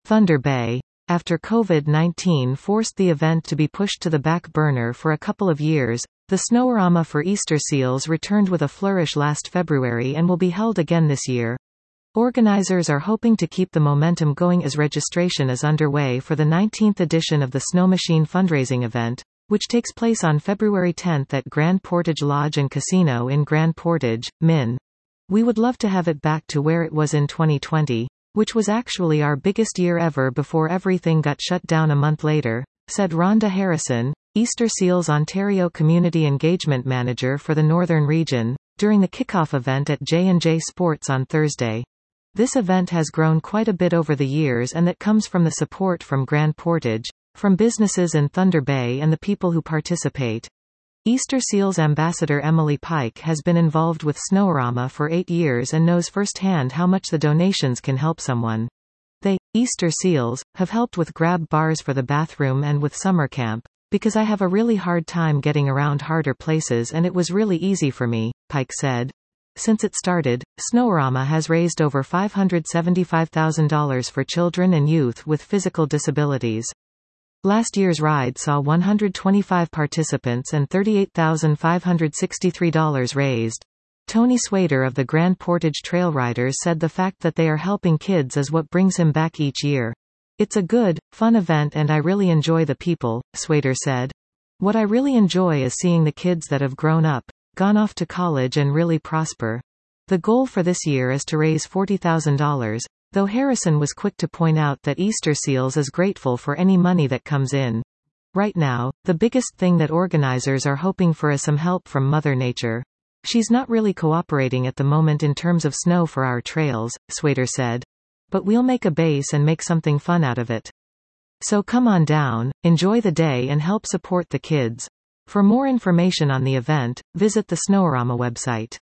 Thunder Bay. After COVID-19 forced the event to be pushed to the back burner for a couple of years, the Snoworama for Easter Seals returned with a flourish last February and will be held again this year. Organizers are hoping to keep the momentum going as registration is underway for the 19th edition of the Snow Machine fundraising event, which takes place on February 10 at Grand Portage Lodge and Casino in Grand Portage, Minn. We would love to have it back to where it was in 2020, which was actually our biggest year ever before everything got shut down a month later, said Rhonda Harrison, Easter Seals Ontario Community Engagement Manager for the Northern Region, during the kickoff event at J&J Sports on Thursday. This event has grown quite a bit over the years, and that comes from the support from Grand Portage, from businesses in Thunder Bay and the people who participate. Easter Seals Ambassador Emily Pike has been involved with Snoworama for 8 years and knows firsthand how much the donations can help someone. They, Easter Seals, have helped with grab bars for the bathroom and with summer camp, because I have a really hard time getting around harder places and it was really easy for me, Pike said. Since it started, Snoworama has raised over $575,000 for children and youth with physical disabilities. Last year's ride saw 125 participants and $38,563 raised. Tony Swader of the Grand Portage Trail Riders said the fact that they are helping kids is what brings him back each year. It's a good, fun event and I really enjoy the people, Swader said. What I really enjoy is seeing the kids that have grown up, gone off to college and really prosper. The goal for this year is to raise $40,000. Though Harrison was quick to point out that Easter Seals is grateful for any money that comes in. Right now, the biggest thing that organizers are hoping for is some help from Mother Nature. She's not really cooperating at the moment in terms of snow for our trails, Swader said. But we'll make a base and make something fun out of it. So come on down, enjoy the day and help support the kids. For more information on the event, visit the Snoworama website.